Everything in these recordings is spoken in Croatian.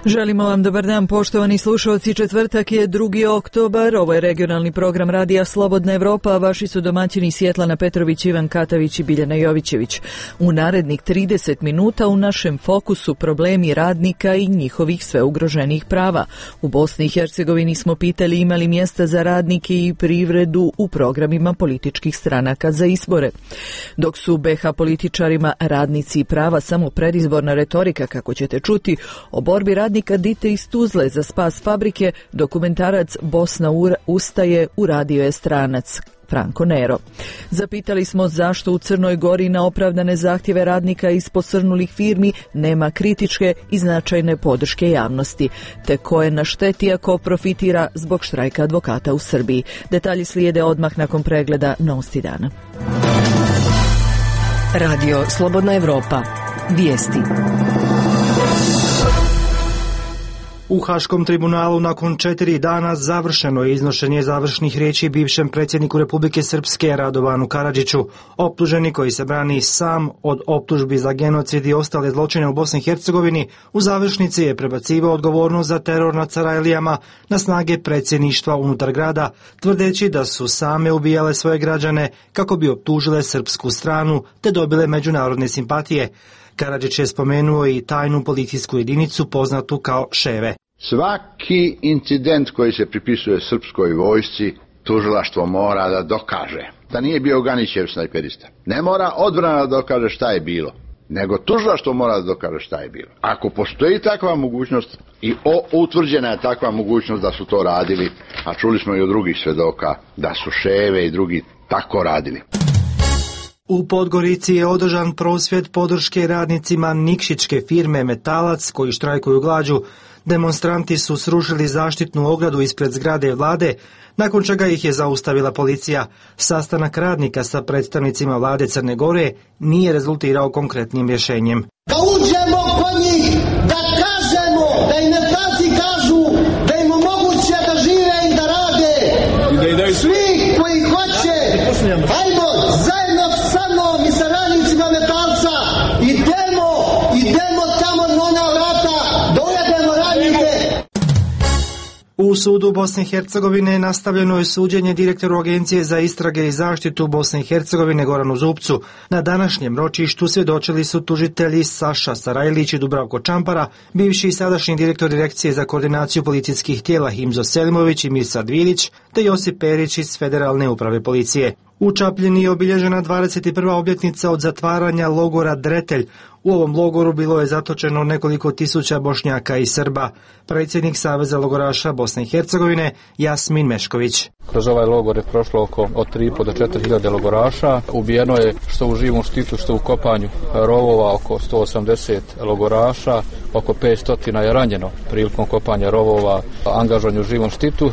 Želimo vam dobar dan, poštovani slušalci. Četvrtak je 2. oktobar. Ovo je regionalni program Radija Slobodna Evropa, a vaši su domaćini Svjetlana Petrović, Ivan Katavić i Biljana Jovićević. U narednih 30 minuta u našem fokusu problemi radnika i njihovih sve ugroženijih prava. U Bosni i Hercegovini smo pitali ima li mjesta za radnike i privredu u programima političkih stranaka za izbore. Dok su BiH političarima radnici i prava samo predizborna retorika, kako ćete čuti, o borbi radnika Dite iz Tuzle za spas fabrike, dokumentarac Bosna ustaje uradio je stranac Franco Nero. Zapitali smo zašto u Crnoj Gori na opravdane zahtjeve radnika iz posrnulih firmi nema kritičke i značajne podrške javnosti, te ko je na šteti ako profitira zbog štrajka advokata u Srbiji. Detalji slijede odmah nakon pregleda novosti dana. Radio Slobodna Evropa. Vijesti. U Haškom tribunalu nakon 4 dana završeno je iznošenje završnih riječi bivšem predsjedniku Republike Srpske Radovanu Karadžiću. Optuženi koji se brani sam od optužbi za genocid i ostale zločine u Bosni i Hercegovini, u završnici je prebacivao odgovornost za teror nad Sarajlijama na snage predsjedništva unutar grada, tvrdeći da su same ubijale svoje građane kako bi optužile srpsku stranu te dobile međunarodne simpatije. Karadžić je spomenuo i tajnu policijsku jedinicu poznatu kao Ševe. Svaki incident koji se pripisuje srpskoj vojsci, tužilaštvo mora da dokaže da nije bio Ganićev snajperista. Ne mora odbrana da dokaže šta je bilo, nego tužilaštvo mora da dokaže šta je bilo. Ako postoji takva mogućnost i utvrđena je takva mogućnost da su to radili, a čuli smo i od drugih svedoka da su Ševe i drugi tako radili. U Podgorici je održan prosvjed podrške radnicima Nikšićke firme Metalac koji štrajkuju glađu. Demonstranti su srušili zaštitnu ogradu ispred zgrade vlade, nakon čega ih je zaustavila policija. Sastanak radnika sa predstavnicima vlade Crne Gore nije rezultirao konkretnim rješenjem. Da uđemo kod njih, da kažemo, da im Metalci kažu, da im omoguće da žive i da rade. Svi koji hoće, hajmo zajedno sa mnom i sa radnicima Metalca, idemo tamo na ona vrata, dovedemo radnike. U sudu Bosne i Hercegovine nastavljeno je suđenje direktoru Agencije za istrage i zaštitu Bosne i Hercegovine Goranu Zupcu. Na današnjem ročištu svjedočili su tužitelji Saša Sarajlić i Dubravko Čampara, bivši i sadašnji direktor Direkcije za koordinaciju policijskih tijela Himzo Selimović i Mirsad Vilić, te Josip Perić iz Federalne uprave policije. U Čapljini je obilježena 21. obljetnica od zatvaranja logora Dretelj. U ovom logoru bilo je zatočeno nekoliko tisuća Bošnjaka i Srba. Predsjednik Saveza logoraša Bosne i Hercegovine Jasmin Mešković. Kroz ovaj logor je prošlo od 3,5 do 4.000 logoraša. Ubijeno je što u živom štitu, što u kopanju rovova oko 180 logoraša. Oko 500 je ranjeno prilikom kopanja rovova, angažovanju u živom štitu.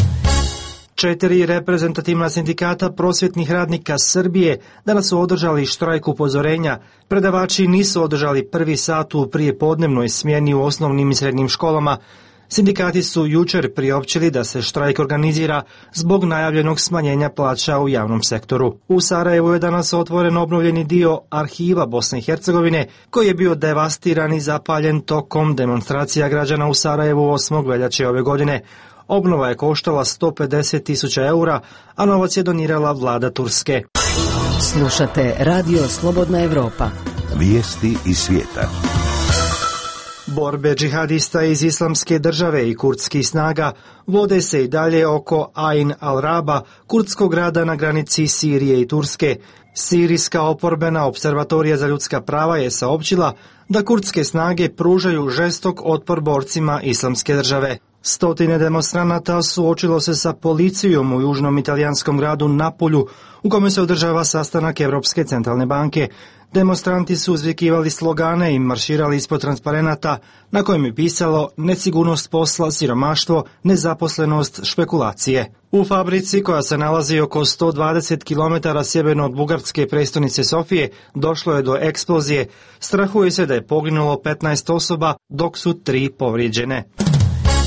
4 reprezentativna sindikata prosvjetnih radnika Srbije danas su održali štrajk upozorenja. Predavači nisu održali prvi sat u prijepodnevnoj smjeni u osnovnim i srednjim školama. Sindikati su jučer priopćili da se štrajk organizira zbog najavljenog smanjenja plaća u javnom sektoru. U Sarajevu je danas otvoren obnovljeni dio arhiva Bosne i Hercegovine koji je bio devastiran i zapaljen tokom demonstracija građana u Sarajevu 8. veljače ove godine. Obnova je koštala 150.000 eura, a novac je donirala vlada Turske. Slušate Radio Slobodna Evropa. Vijesti iz svijeta. Borbe džihadista iz Islamske države i kurdskih snaga vode se i dalje oko Ain al-Raba, kurdskog grada na granici Sirije i Turske. Sirijska oporbena observatorija za ljudska prava je saopćila da kurdske snage pružaju žestok otpor borcima Islamske države. Stotine demonstranata suočilo se sa policijom u južnom italijanskom gradu Napolju, u kome se održava sastanak Europske centralne banke. Demonstranti su uzvikivali slogane i marširali ispod transparenata na kojem je pisalo nesigurnost posla, siromaštvo, nezaposlenost, špekulacije. U fabrici koja se nalazi oko 120 km sjeverno od bugarske prestonice Sofije došlo je do eksplozije. Strahuje se da je poginulo 15 osoba, dok su 3 povrijeđene.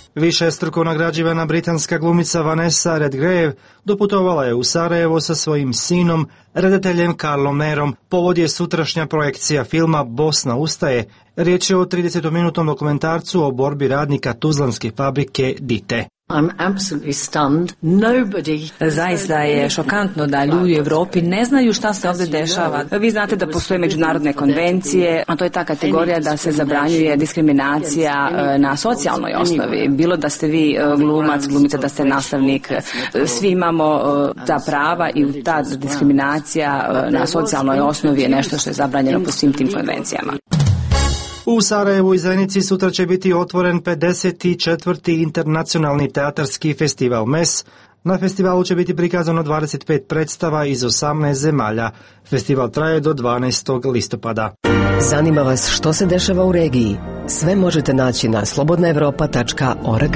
Višestruko nagrađivana britanska glumica Vanessa Redgrave doputovala je u Sarajevo sa svojim sinom, redateljem Karlom Merom. Povod je sutrašnja projekcija filma Bosna ustaje. Riječ je o 30-minutnom dokumentarcu o borbi radnika tuzlanske fabrike Dite. I'm absolutely stunned. Nobody... Zaista je šokantno da ljudi u Europi ne znaju šta se ovdje dešava. Vi znate da postoje međunarodne konvencije, a to je ta kategorija da se zabranjuje diskriminacija na socijalnoj osnovi. Bilo da ste vi glumac, glumica, da ste nastavnik, svi imamo ta prava i ta diskriminacija na socijalnoj osnovi je nešto što je zabranjeno po svim tim konvencijama. U Sarajevu i Zenici sutra će biti otvoren 54. internacionalni teatarski festival MES. Na festivalu će biti prikazano 25 predstava iz 18 zemalja. Festival traje do 12. listopada. Zanima vas što se dešava u regiji? Sve možete naći na slobodnaevropa.org.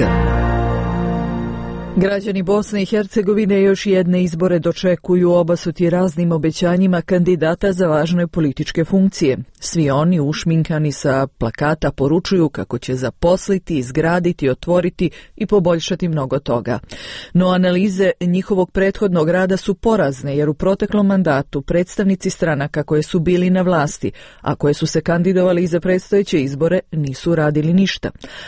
Građani Bosne i Hercegovine još jedne izbore dočekuju, obasuti raznim obećanjima kandidata za važne političke funkcije. Svi oni ušminkani sa plakata poručuju kako će zaposliti, izgraditi, otvoriti i poboljšati mnogo toga. No analize njihovog prethodnog rada su porazne, jer u proteklom mandatu predstavnici stranaka koje su bili na vlasti, a koje su se kandidovali za predstojeće izbore, nisu radili ništa.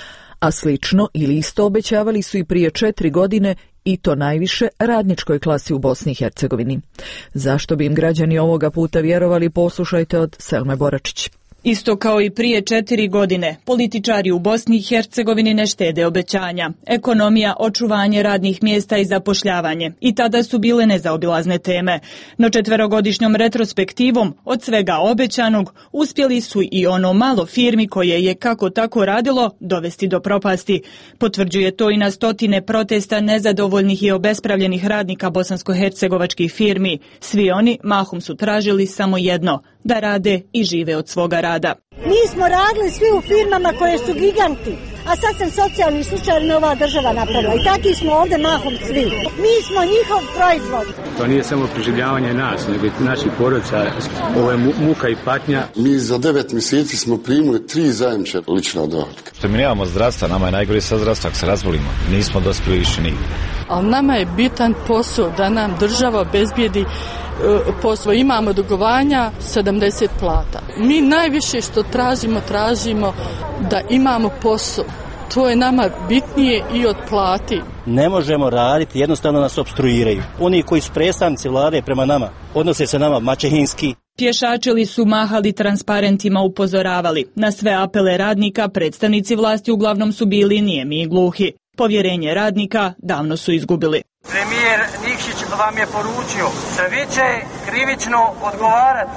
A slično ili isto obećavali su i prije 4 godine, i to najviše radničkoj klasi u Bosni i Hercegovini. Zašto bi im građani ovoga puta vjerovali, poslušajte od Selme Boračić. Isto kao i prije 4 godine, političari u Bosni i Hercegovini ne štede obećanja. Ekonomija, očuvanje radnih mjesta i zapošljavanje. I tada su bile nezaobilazne teme. No 4-godišnjom retrospektivom od svega obećanog uspjeli su i ono malo firmi koje je kako tako radilo dovesti do propasti. Potvrđuje to i na stotine protesta nezadovoljnih i obespravljenih radnika bosansko-hercegovačkih firmi. Svi oni mahom su tražili samo jedno, da rade i žive od svoga rada. Mi smo radili svi u firmama koje su giganti, a sad sam socijalni slučaj ova država napravila i taki smo ovdje mahom svi. Mi smo njihov proizvod. To nije samo preživljavanje nas, nego i naših porodica. Ovo je muka i patnja. Mi za 9 mjeseci smo primili 3 zajamča lična dohotka. Što mi nemamo zdravstva, nama je najgore sa zdravstva, ako se razbolimo. Nismo dospjeli više nigdje. Ali nama je bitan posao da nam država obezbijedi posao. Imamo dugovanja 70 plata. Mi najviše što tražimo da imamo posao. To je nama bitnije i od plati. Ne možemo raditi, jednostavno nas opstruiraju. Oni koji su predstavnici vlade prema nama, odnose se nama maćehinski. Pješačili su, mahali transparentima, upozoravali. Na sve apele radnika predstavnici vlasti uglavnom su bili nijemi i gluhi. Povjerenje radnika davno su izgubili. Premijer Nikšić vam je poručio, svi će krivično odgovarati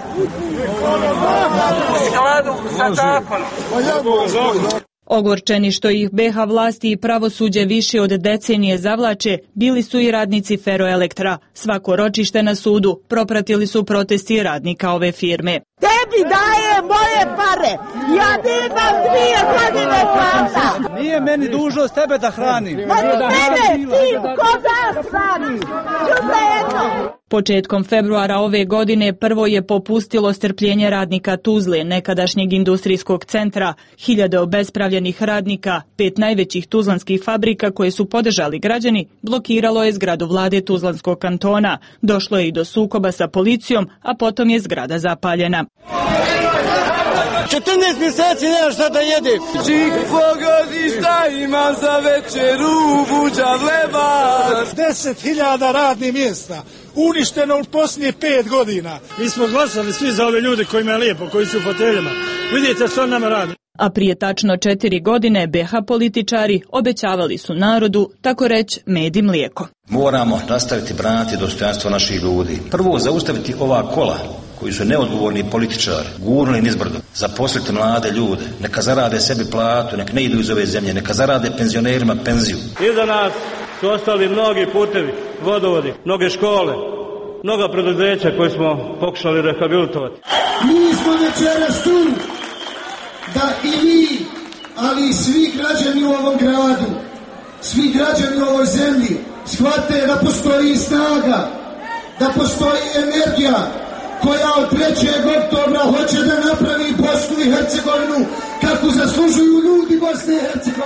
u skladu sa zakonom. Ogorčeni što ih BiH vlasti i pravosuđe više od decenije zavlače, bili su i radnici Feroelektra. Svako ročište na sudu propratili su protesti radnika ove firme. Tebi daje moje pare, ja nemam 2 godine plata. Nije meni dužnost tebe da hranim. Mene, ti koga hraniš? Početkom februara ove godine prvo je popustilo strpljenje radnika Tuzle, nekadašnjeg industrijskog centra. 1000 obespravljenih radnika, 5 najvećih tuzlanskih fabrika koje su podržali građani, blokiralo je zgradu vlade Tuzlanskog kantona. Došlo je i do sukoba sa policijom, a potom je zgrada zapaljena. 14 mjeseci nema šta da jede. Čik pogodi šta imam za večeru, buđa vleba. 10.000 radnih mjesta uništeno u posljednjih 5 godina. Mi smo glasali svi za ove ljude kojima je lijepo, koji su u foteljama. Vidite što nama radi. A prije tačno 4 godine BiH političari obećavali su narodu, tako reći, med i mlijeko. Moramo nastaviti braniti dostojanstvo naših ljudi. Prvo zaustaviti ova kola koji su neodgovorni političari, gurnuli nizbrdo, zaposliti mlade ljude, neka zarade sebi platu, neka ne idu iz ove zemlje, neka zarade penzionerima penziju. Iza nas su ostali mnogi putevi, vodovodi, mnoge škole, mnoga preduzeća koje smo pokušali rehabilitovati. Mi smo večeras tu da i vi, ali i svi građani u ovom gradu, svi građani u ovoj zemlji shvate da postoji snaga, da postoji energija koja od 3. oktobra hoće da napravi Bosnu i Hercegovinu kako zaslužuju ljudi Bosne i Hercegovine.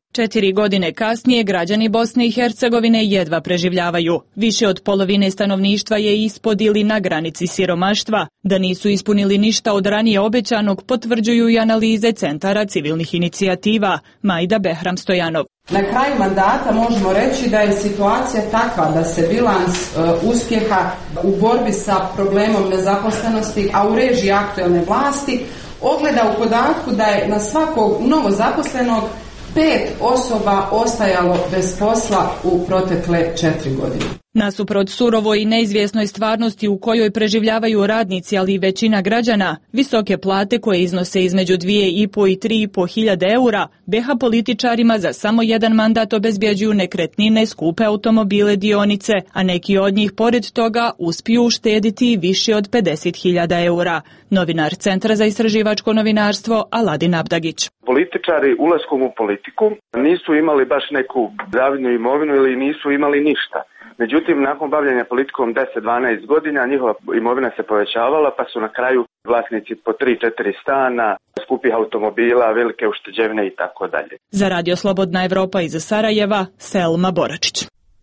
4 godine kasnije građani Bosne i Hercegovine jedva preživljavaju. Više od polovine stanovništva je ispod ili na granici siromaštva. Da nisu ispunili ništa od ranije obećanog potvrđuju i analize centara civilnih inicijativa. Majda Behram Stojanov. Na kraju mandata možemo reći da je situacija takva da se bilans uspjeha u borbi sa problemom nezaposlenosti, a u režiji aktuelne vlasti, ogleda u podatku da je na svakog novozaposlenog 5 osoba ostajalo bez posla u protekle 4 godine. Nasuprot surovoj i neizvjesnoj stvarnosti u kojoj preživljavaju radnici, ali i većina građana, visoke plate koje iznose između 2.500 i 3.500 hiljade eura, BiH političarima za samo jedan mandat obezbjeđuju nekretnine, skupe automobile, dionice, a neki od njih pored toga uspiju uštediti više od 50.000 eura. Novinar Centra za istraživačko novinarstvo Aladin Abdagić. Političari ulaskom u politiku nisu imali baš neku zavidnu imovinu ili nisu imali ništa. Međutim, nakon bavljenja politikom 10-12 godina njihova imovina se povećavala, pa su na kraju vlasnici po 3-4 stana, skupih automobila, velike ušteđevine i tako dalje. Za Radio Slobodna Evropa iz Sarajeva, Selma Boračić.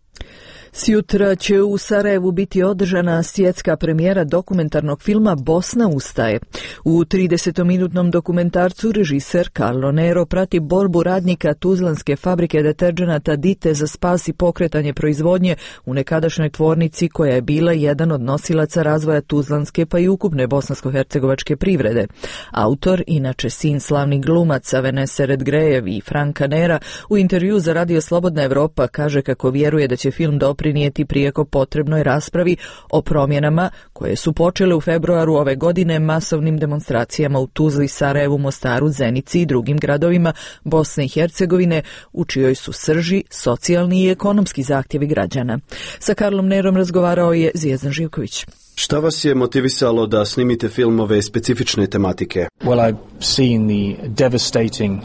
Sjutra će u Sarajevu biti održana svjetska premijera dokumentarnog filma Bosna ustaje. U 30-minutnom dokumentarcu režiser Carlo Nero prati borbu radnika tuzlanske fabrike deterdženata Dite za spas i pokretanje proizvodnje u nekadašnjoj tvornici koja je bila jedan od nosilaca razvoja tuzlanske pa i ukupne bosansko-hercegovačke privrede. Autor, inače sin slavnih glumaca Venese Redgrejev i Franka Nera, u intervju za Radio Slobodna Evropa kaže kako vjeruje da će film doprinijeti prijeko potrebnoj raspravi o promjenama koje su počele u februaru ove godine masovnim demonstracijama u Tuzli, Sarajevu, Mostaru, Zenici i drugim gradovima Bosne i Hercegovine, u čijoj su srži socijalni i ekonomski zahtjevi građana. Sa Karlom Nerom razgovarao je Zvijezdan Živković. Šta vas je motivisalo da snimite film ove specifične tematike? Well, I've seen the devastating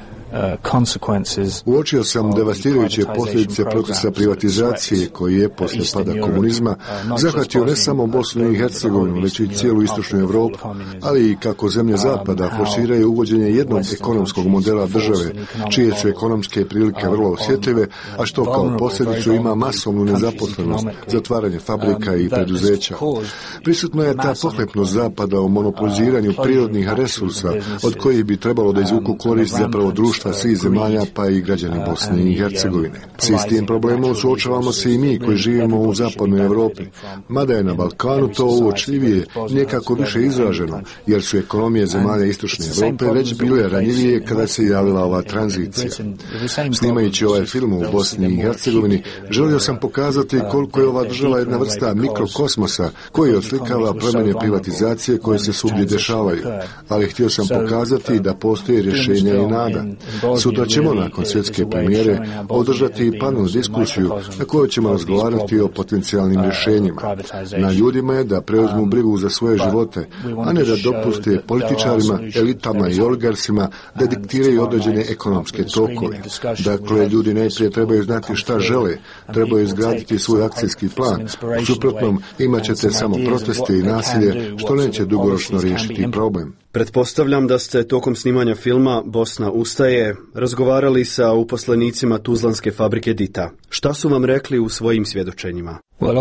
Uočio sam devastirajuće posljedice procesa privatizacije koji je posle pada komunizma zahvatio ne samo Bosnu i Hercegovinu, već i cijelu istočnu Europu, ali i kako zemlje zapada forsiraju uvođenje jednog ekonomskog modela države, čije su ekonomske prilike vrlo osjetljive, a što kao posljedicu ima masovnu nezaposlenost, zatvaranje fabrika i preduzeća. Prisutna je ta pohlepnost zapada u monopoliziranju prirodnih resursa od kojih bi trebalo da izvuku korist zapravo društva svih zemalja pa i građani Bosne i Hercegovine. S istim problemom suočavamo se i mi koji živimo u zapadnoj Europi, mada je na Balkanu to uočljivije nekako više izraženo, jer su ekonomije zemalja istočne Europe već bile ranjivije kada se javila ova tranzicija. Snimajući ovaj film u Bosni i Hercegovini, želio sam pokazati koliko je ova država jedna vrsta mikrokosmosa koji odslikava promjene privatizacije koje se svugdje dešavaju, ali htio sam pokazati da postoje rješenja i nada. Sutra ćemo nakon svjetske premijere održati panel diskusiju na kojoj ćemo razgovarati o potencijalnim rješenjima. Na ljudima je da preuzmu brigu za svoje živote, a ne da dopuste političarima, elitama i oligarsima da diktiraju određene ekonomske tokove. Dakle, ljudi najprije trebaju znati šta žele, trebaju izgraditi svoj akcijski plan. U suprotnom imat ćete samo proteste i nasilje, što neće dugoročno riješiti problem. Pretpostavljam da ste tokom snimanja filma Bosna ustaje razgovarali sa uposlenicima tuzlanske fabrike Dita. Šta su vam rekli u svojim svjedočenjima?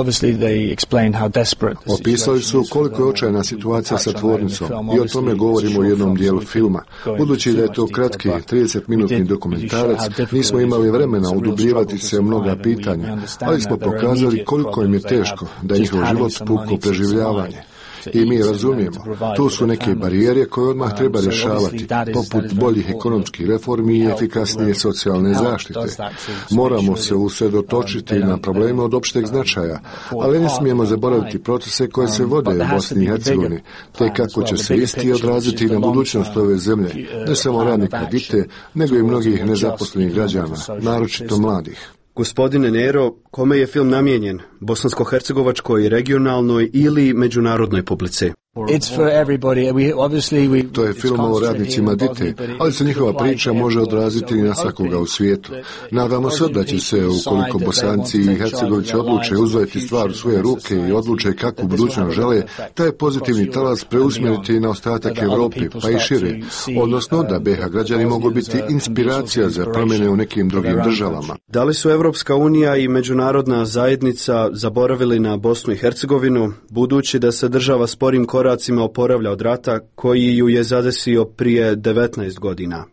Opisali su koliko je očajna situacija sa tvornicom i o tome govorimo u jednom dijelu filma. Budući da je to kratki 30-minutni dokumentarac, nismo imali vremena udubljivati se u mnoga pitanja, ali smo pokazali koliko im je teško da njihov život puko preživljavanje. I mi razumijemo, tu su neke barijere koje odmah treba rješavati, poput boljih ekonomskih reformi i efikasnije socijalne zaštite. Moramo se usredotočiti na probleme od opšteg značaja, ali ne smijemo zaboraviti procese koje se vode u Bosni i Hercegovini, te kako će se isti odraziti na budućnost ove zemlje, ne samo radnika Dite, nego i mnogih nezaposlenih građana, naročito mladih. Gospodine Nero, kome je film namijenjen? Bosansko-hercegovačkoj, regionalnoj ili međunarodnoj publici? To je film o radnicima Dite, ali se njihova priča može odraziti i na svakoga u svijetu. Nadamo se da će se, ukoliko Bosanci i Hercegovci odluče uzeti stvar u svoje ruke i odluče kakvu budućnost žele, taj pozitivni talas preusmjeriti na ostatak Europe, pa i šire, odnosno da BiH građani mogu biti inspiracija za promjene u nekim drugim državama. Da li su Evropska unija i međunarodna zajednica zaboravili na Bosnu i Hercegovinu, budući da se država sporim koracima oporavlja od rata koji ju je zadesio prije 19 godina?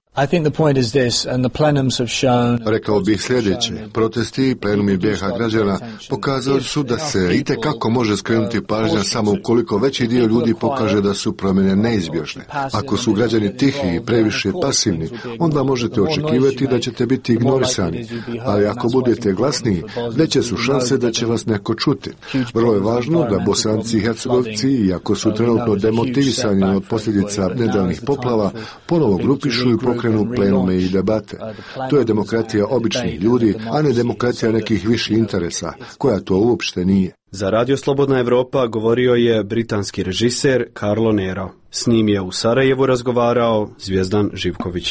Rekao bih sljedeće. Protesti i plenumi BiH građana pokazali su da se itekako može skrenuti pažnja samo ukoliko veći dio ljudi pokaže da su promjene neizbježne. Ako su građani tihi i previše pasivni, onda možete očekivati da ćete biti ignorisani, ali ako budete glasniji, veće su šanse da će vas neko čuti. Vrlo je važno da Bosanci i Hercegovci, iako su trenutno demotivisani od posljedica nedavnih poplava, ponovo grupišu i pokrenu plenume i debate. To je demokratija običnih ljudi, a ne demokratija nekih viših interesa, koja to uopšte nije. Za Radio Slobodna Evropa govorio je britanski režiser Carlo Nero. S njim je u Sarajevu razgovarao Zvijezdan Živković.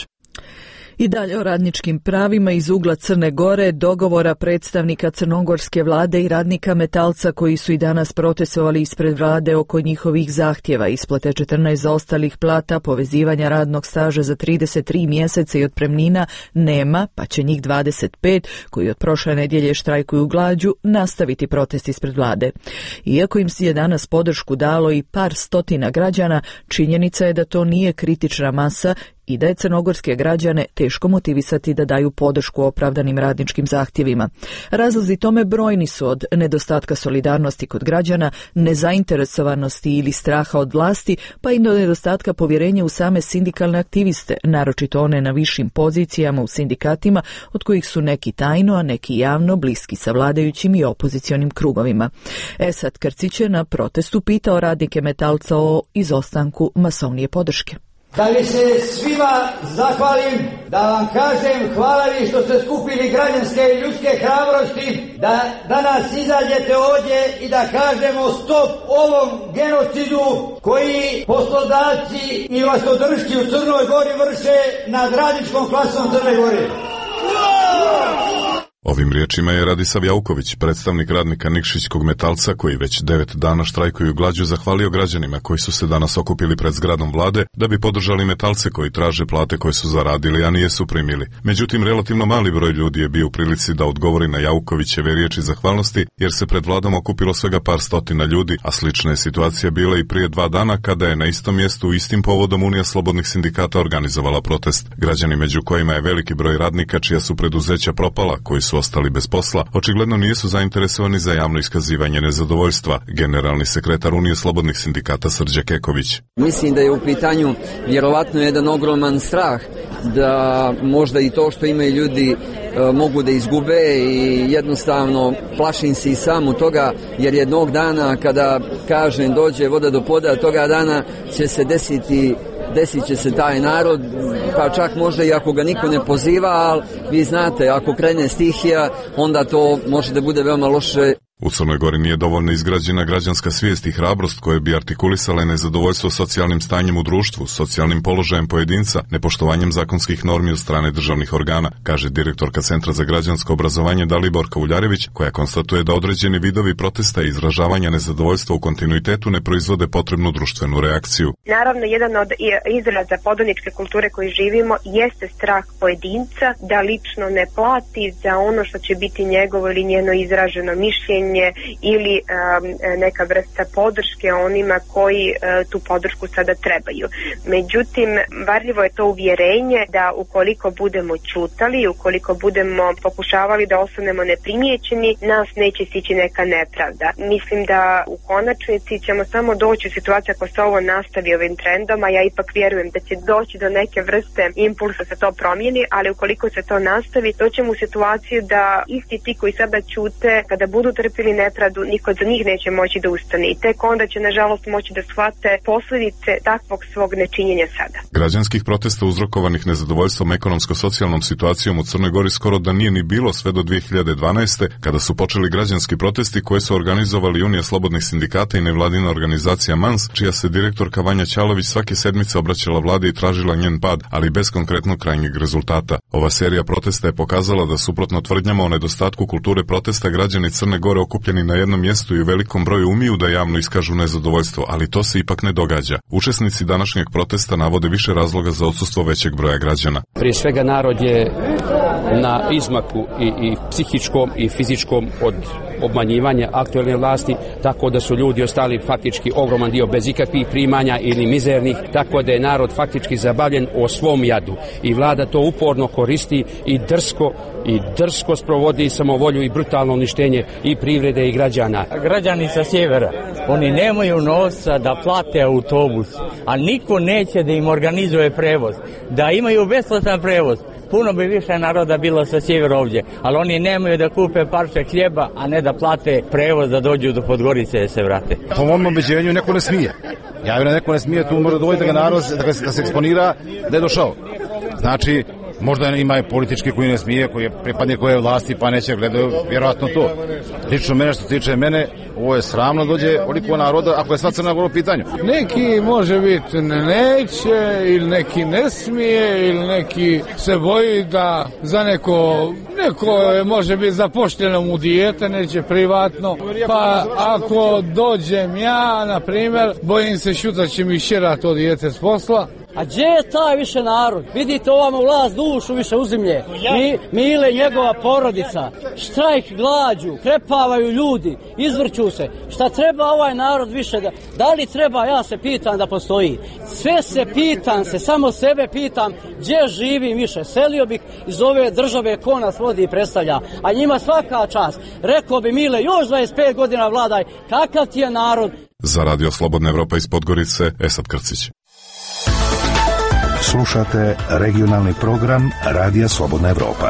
I dalje o radničkim pravima iz ugla Crne Gore, dogovora predstavnika crnogorske vlade i radnika Metalca koji su i danas protestovali ispred vlade oko njihovih zahtjeva, isplate 14 zaostalih plata, povezivanja radnog staža za 33 mjeseca i otpremnina nema, pa će njih 25, koji od prošle nedjelje štrajkuju glađu, nastaviti protest ispred vlade. Iako im je danas podršku dalo i par stotina građana, činjenica je da to nije kritična masa i da je crnogorske građane teško motivisati da daju podršku opravdanim radničkim zahtjevima. Razlozi tome brojni su, od nedostatka solidarnosti kod građana, nezainteresovanosti ili straha od vlasti, pa i do nedostatka povjerenja u same sindikalne aktiviste, naročito one na višim pozicijama u sindikatima, od kojih su neki tajno, a neki javno bliski sa vladajućim i opozicionim krugovima. Esad Krcić je na protestu pitao radnike Metalca o izostanku masovnije podrške. Da li se svima zahvalim, da vam kažem hvala vi što ste skupili građanske i ljudske hrabrosti, da danas izađete ovdje i da kažemo stop ovom genocidu koji poslodavci i vlastodršci u Crnoj Gori vrše nad radničkom klasom Crne Gore. Ovim riječima je Radisav Jauković, predstavnik radnika Nikšićkog Metalca, koji već 9 dana štrajkuju glađu, zahvalio građanima koji su se danas okupili pred zgradom vlade da bi podržali Metalce koji traže plate koje su zaradili, a nijesu primili. Međutim, relativno mali broj ljudi je bio u prilici da odgovori na Jaukovićeve riječi zahvalnosti, jer se pred vladom okupilo svega par stotina ljudi, a slična je situacija bila i prije 2 dana kada je na istom mjestu istim povodom Unija slobodnih sindikata organizovala protest. Građani, među kojima je veliki broj radnika čija su preduzeća propala, koji su ostali bez posla, očigledno nisu zainteresovani za javno iskazivanje nezadovoljstva. Generalni sekretar Unije slobodnih sindikata Srđe Keković. Mislim da je u pitanju vjerovatno jedan ogroman strah da možda i to što imaju ljudi mogu da izgube, i jednostavno plašim se i sam od toga, jer jednog dana kada kažem dođe voda do poda, toga dana će se desit će se taj narod, pa čak možda i ako ga niko ne poziva, ali vi znate, ako krene stihija, onda to može da bude veoma loše. U Crnoj Gori nije dovoljno izgrađena građanska svijest i hrabrost koje bi artikulisale nezadovoljstvo socijalnim stanjem u društvu, socijalnim položajem pojedinca, nepoštovanjem zakonskih normi od strane državnih organa, kaže direktorka Centra za građansko obrazovanje Daliborka Uljarević, koja konstatuje da određeni vidovi protesta i izražavanja nezadovoljstva u kontinuitetu ne proizvode potrebnu društvenu reakciju. Naravno, jedan od izraza podaničke kulture koji živimo jeste strah pojedinca da lično ne plati za ono što će biti njegovo ili njeno izraženo mišljenje ili neka vrsta podrške onima koji tu podršku sada trebaju. Međutim, varljivo je to uvjerenje da ukoliko budemo ćutali, ukoliko budemo pokušavali da ostanemo neprimijećeni, nas neće stići neka nepravda. Mislim da u konačnici ćemo samo doći u situaciju ako se ovo nastavi ovim trendom, a ja ipak vjerujem da će doći do neke vrste impulsa se to promijeni, ali ukoliko se to nastavi, doćemo u situaciju da isti ti koji sada ćute, kada budu trpili pretrpili nepravdu, niko za njih neće moći da ustane i tek onda će nažalost moći da shvate posljedice takvog svog nečinjenja sada. Građanskih protesta uzrokovanih nezadovoljstvom ekonomsko-socijalnom situacijom u Crnoj Gori skoro da nije ni bilo sve do 2012. kada su počeli građanski protesti koje su organizovali Unija slobodnih sindikata i nevladina organizacija MANS, čija se direktorka Vanja Ćalović svake sedmice obraćala vladi i tražila njen pad, ali bez konkretnog krajnjeg rezultata. Ova serija protesta je pokazala da suprotno tvrdnjama o nedostatku kulture protesta građani Crne Gore okupljeni na jednom mjestu i u velikom broju umiju da javno iskažu nezadovoljstvo, ali to se ipak ne događa. Učesnici današnjeg protesta navode više razloga za odsustvo većeg broja građana. Prije svega narod je na izmaku i psihičkom i fizičkom od obmanjivanja aktualne vlasti, tako da su ljudi ostali faktički ogroman dio bez ikakvih primanja ili mizernih, tako da je narod faktički zabavljen o svom jadu i vlada to uporno koristi i drsko sprovodi samovolju i brutalno uništenje i privrede i građana. Građani sa sjevera, oni nemaju novca da plate autobus, a niko neće da im organizuje prevoz, da imaju besplatan prevoz. Puno bi više naroda bilo sa sjevera ovdje, ali oni nemaju da kupe parče hljeba, a ne da plate prevoz da dođu do Podgorice da se vrate. Po mom obeđenju neko ne smije. Ja vjerujem da neko ne smije, tu mora doći da ga narod, da se eksponira, da je došao. Znači, možda ima i politički koji ne smije, koji je pripadnik koje vlasti, pa neće gledaju vjerojatno to. Lično mene, što se tiče mene, ovo je sramno dođe oliko naroda, ako je sva Crna Gora u pitanju. Neki može biti neće, ili neki ne smije, ili neki se boji da za neko može biti zapošteno mu dijete, neće privatno, pa ako dođem ja, na primjer, bojim se šuta će mi šera to dijete s posla. A gdje je taj više narod? Vidite ovamo vlast dušu više uzimlje. Mile njegova porodica, štrajk glađu, krepavaju ljudi, izvrću se. Šta treba ovaj narod više da li treba, ja se pitam da postoji. Sve se pitam se, samo sebe pitam gdje živim više. Selio bih iz ove države ko nas vodi i predstavlja. A njima svaka čast. Rekao bi Mile, još 25 godina vladaj, kakav ti je narod? Za Radio Slobodna Evropa iz Podgorice, Esad Krcić. Slušate regionalni program Radija Slobodna Evropa.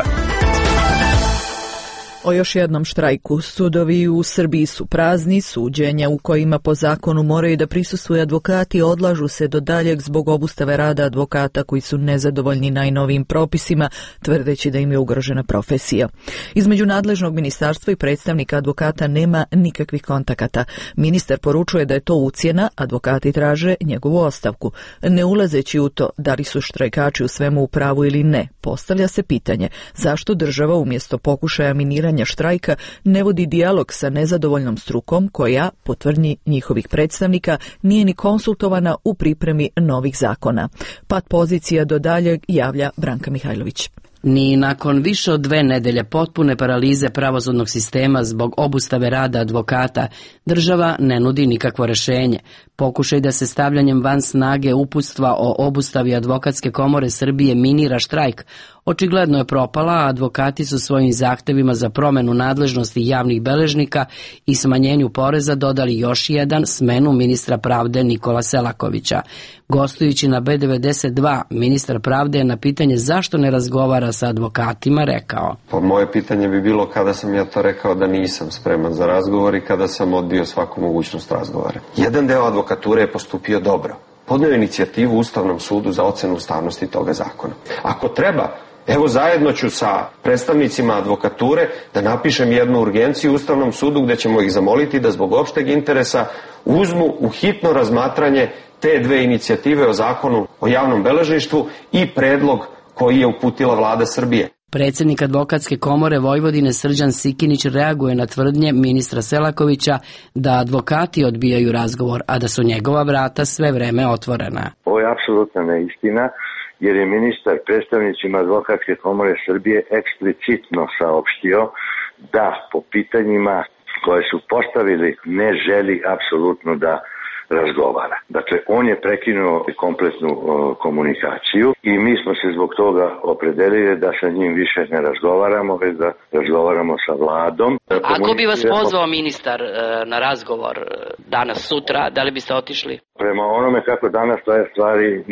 O još jednom štrajku. Sudovi u Srbiji su prazni, suđenja u kojima po zakonu moraju da prisustvuju advokati odlažu se do daljeg zbog obustave rada advokata koji su nezadovoljni najnovijim propisima, tvrdeći da im je ugrožena profesija. Između nadležnog ministarstva i predstavnika advokata nema nikakvih kontakata. Ministar poručuje da je to ucjena, advokati traže njegovu ostavku. Ne ulazeći u to da li su štrajkači u svemu u pravu ili ne, postavlja se pitanje zašto država umjesto pokušaja miniranja štrajka ne vodi dijalog sa nezadovoljnom strukom koja, po tvrdnji njihovih predstavnika, nije ni konsultovana u pripremi novih zakona. Pad pozicija do daljeg javlja Branka Mihajlović. Ni nakon više od 2 nedelje potpune paralize pravosudnog sistema zbog obustave rada advokata, država ne nudi nikakvo rješenje. Pokušaj da se stavljanjem van snage uputstva o obustavi Advokatske komore Srbije minira štrajk, očigledno je propala, a advokati su svojim zahtevima za promjenu nadležnosti javnih beležnika i smanjenju poreza dodali još jedan, smenu ministra pravde Nikola Selakovića. Gostujući na B92, ministar pravde je na pitanje zašto ne razgovara sa advokatima rekao: Moje pitanje bi bilo kada sam ja to rekao da nisam spreman za razgovor i kada sam odbio svaku mogućnost razgovora. Jedan deo advokature je postupio dobro. Podnio inicijativu Ustavnom sudu za ocenu ustavnosti toga zakona. Ako treba, evo zajedno ću sa predstavnicima advokature da napišem jednu urgenciju Ustavnom sudu gdje ćemo ih zamoliti da zbog opšteg interesa uzmu u hitno razmatranje te 2 inicijative o zakonu o javnom beležništvu i predlog koji je uputila vlada Srbije. Predsjednik Advokatske komore Vojvodine Srđan Sikinić reaguje na tvrdnje ministra Selakovića da advokati odbijaju razgovor, a da su njegova vrata sve vreme otvorena. Ovo je apsolutna neistina, jer je ministar predstavnicima Advokatske komore Srbije eksplicitno saopštio da po pitanjima koje su postavili ne želi apsolutno da razgovara. Dakle, on je prekinuo kompletnu komunikaciju i mi smo se zbog toga opredelili da sa njim više ne razgovaramo, već da razgovaramo sa vladom. Ako bi vas pozvao ministar na razgovor danas, sutra, da li biste otišli? Prema onome kako danas stoje stvari, ne.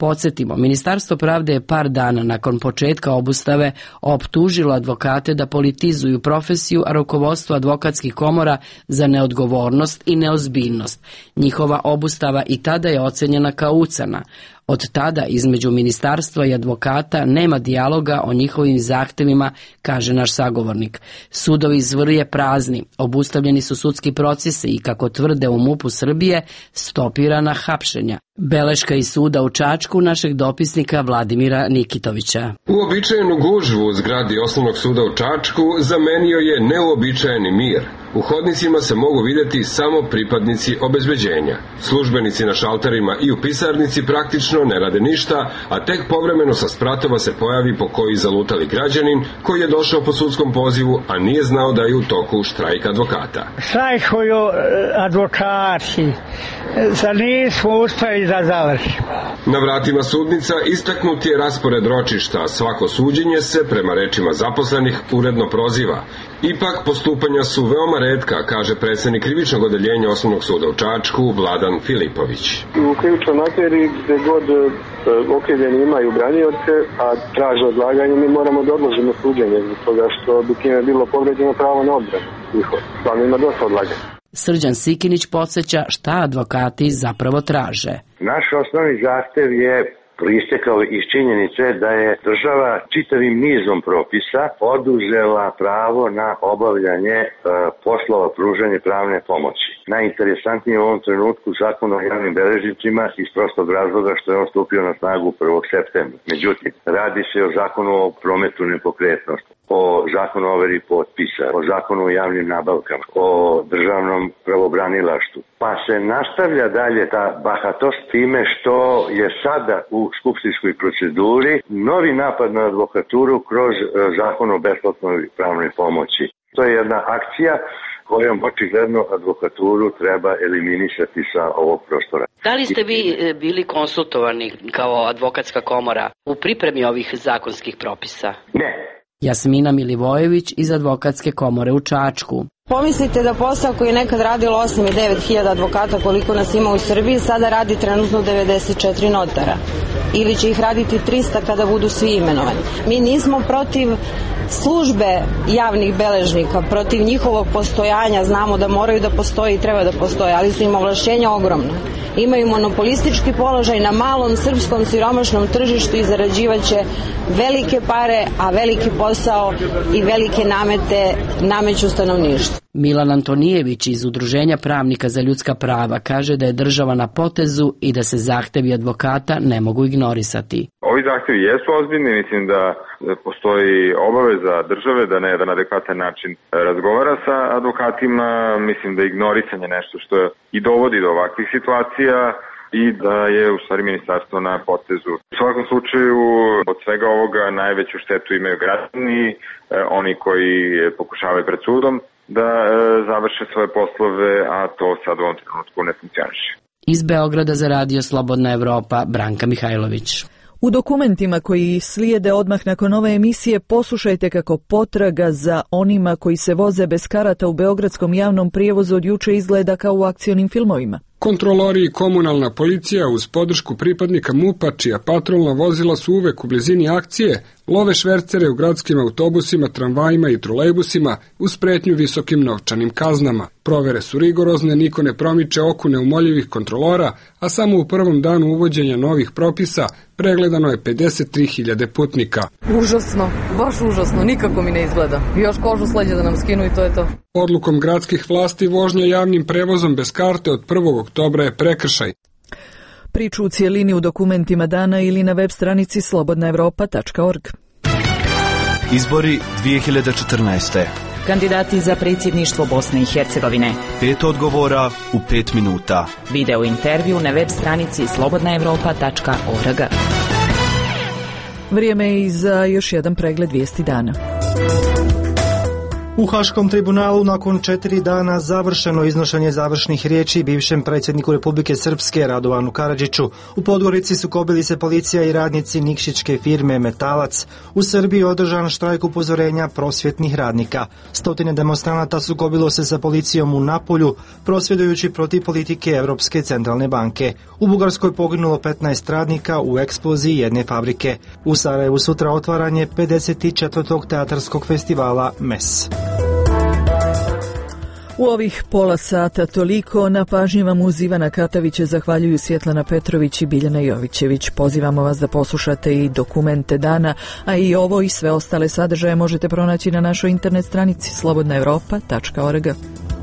Podsjetimo, Ministarstvo pravde je par dana nakon početka obustave optužilo advokate da politizuju profesiju, a rukovodstvo advokatskih komora za neodgovornost i neozbiljnost. Njihova obustava i tada je ocenjena kao ucena. Od tada između ministarstva i advokata nema dijaloga o njihovim zahtevima, kaže naš sagovornik. Sudovi zvrje prazni, obustavljeni su sudski procesi i, kako tvrde u MUP-u Srbije, stopirana hapšenja. Beleška iz suda u Čačku našeg dopisnika Vladimira Nikitovića. Uobičajenu gužvu u zgradi osnovnog suda u Čačku zamenio je neuobičajeni mir. U hodnicima se mogu vidjeti samo pripadnici obezbeđenja. Službenici na šalterima i u pisarnici praktično ne rade ništa, a tek povremeno sa spratova se pojavi po koji zalutali građanin koji je došao po sudskom pozivu, a nije znao da je u toku štrajk advokata. Štrajkuju advokati, za nismo uspjeli da završimo. Na vratima sudnica istaknuti je raspored ročišta, svako suđenje se, prema rečima zaposlenih, uredno proziva. Ipak postupanja su veoma retka, kaže predsjednik krivičnog odeljenja Osnovnog suda u Čačku, Vladan Filipović. U krivičnoj materiji gdje god okrivljeni imaju branioce, a traže odlaganje, mi moramo da odložimo suđenje, zbog toga što bi time bilo povređeno pravo na odbranu. Stvarno ima dosta odlaganja. Srđan Sikinić podsjeća šta advokati zapravo traže. Naš osnovni zahtev je proistekao iz činjenice da je država čitavim nizom propisa oduzela pravo na obavljanje poslova pružanja pravne pomoći. Najinteresantnije u ovom trenutku Zakon o javnim beležnicima iz prostog razloga što je on stupio na snagu 1. septembra. Međutim, radi se o Zakonu o prometu nepokretnosti, o Zakonu o overi potpisa, o Zakonu o javnim nabavkama, o državnom pravobranilaštvu. Pa se nastavlja dalje ta bahatost time što je sada u skupštinskoj proceduri novi napad na advokaturu kroz Zakon o besplatnoj pravnoj pomoći. To je jedna akcija kojom očigledno advokaturu treba eliminisati sa ovog prostora. Da li ste vi bili konsultovani kao advokatska komora u pripremi ovih zakonskih propisa? Ne. Jasmina Milivojević iz advokatske komore u Čačku. Pomislite da posao koji je nekad radilo 8 i 9 hiljada advokata, koliko nas ima u Srbiji, sada radi trenutno 94 notara. Ili će ih raditi 300 kada budu svi imenovani. Mi nismo protiv službe javnih beležnika, protiv njihovog postojanja, znamo da moraju da postoji i treba da postoje, ali su im ovlašćenja ogromna. Imaju monopolistički položaj na malom srpskom siromašnom tržištu i zarađivaće velike pare, a veliki posao i velike namete nameću stanovništvu. Milan Antonijević iz Udruženja pravnika za ljudska prava kaže da je država na potezu i da se zahtevi advokata ne mogu ignorisati. Ovi zahtevi jesu ozbiljni, mislim da postoji obaveza države da na jedan adekvatan način razgovara sa advokatima, mislim da je ignorisanje nešto što i dovodi do ovakvih situacija i da je u stvari ministarstvo na potezu. U svakom slučaju od svega ovoga najveću štetu imaju građani, oni koji pokušavaju pred sudom da završe svoje poslove, a to sad u ovom trenutku ne funkcioniše. Iz Beograda za Radio Slobodna Evropa, Branka Mihajlović. U dokumentima koji slijede odmah nakon ove emisije poslušajte kako potraga za onima koji se voze bez karata u beogradskom javnom prijevozu od juče izgleda kao u akcionim filmovima. Kontrolori i komunalna policija uz podršku pripadnika MUP-a, čija patrolna vozila su uvek u blizini akcije, love švercere u gradskim autobusima, tramvajima i trolejbusima uz pretnju visokim novčanim kaznama. Provere su rigorozne, niko ne promiče oku neumoljivih kontrolora, a samo u prvom danu uvođenja novih propisa pregledano je 53.000 putnika. Užasno, baš užasno, nikako mi ne izgleda. Još kožu sleđe da nam skinu i to je to. Odlukom gradskih vlasti vožnja javnim prevozom bez karte od 1. oktobra je prekršaj. Priču u cijelini u dokumentima dana ili na web stranici slobodnaevropa.org. Izbori 2014. Kandidati za predsjedništvo Bosne i Hercegovine. 5 odgovora u 5 minuta. Video intervju na web stranici slobodnaevropa.org. Vrijeme je i za još jedan pregled vijesti dana. U Haškom tribunalu nakon 4 dana završeno iznošenje završnih riječi bivšem predsjedniku Republike Srpske Radovanu Karadžiću. U Podgorici sukobili se policija i radnici nikšićke firme Metalac. U Srbiji održan štrajk upozorenja prosvjetnih radnika. Stotine demonstranata sukobilo se sa policijom u Napolju, prosvjedujući protiv politike Europske centralne banke. U Bugarskoj poginulo 15 radnika u eksploziji jedne fabrike. U Sarajevu sutra otvaranje 54. teatarskog festivala MES. U ovih pola sata toliko. Na pažnji vam uz Ivana Katavića zahvaljuju Svjetlana Petrović i Biljana Jovićević. Pozivamo vas da poslušate i dokumente dana, a i ovo i sve ostale sadržaje možete pronaći na našoj internet stranici slobodnaevropa.org.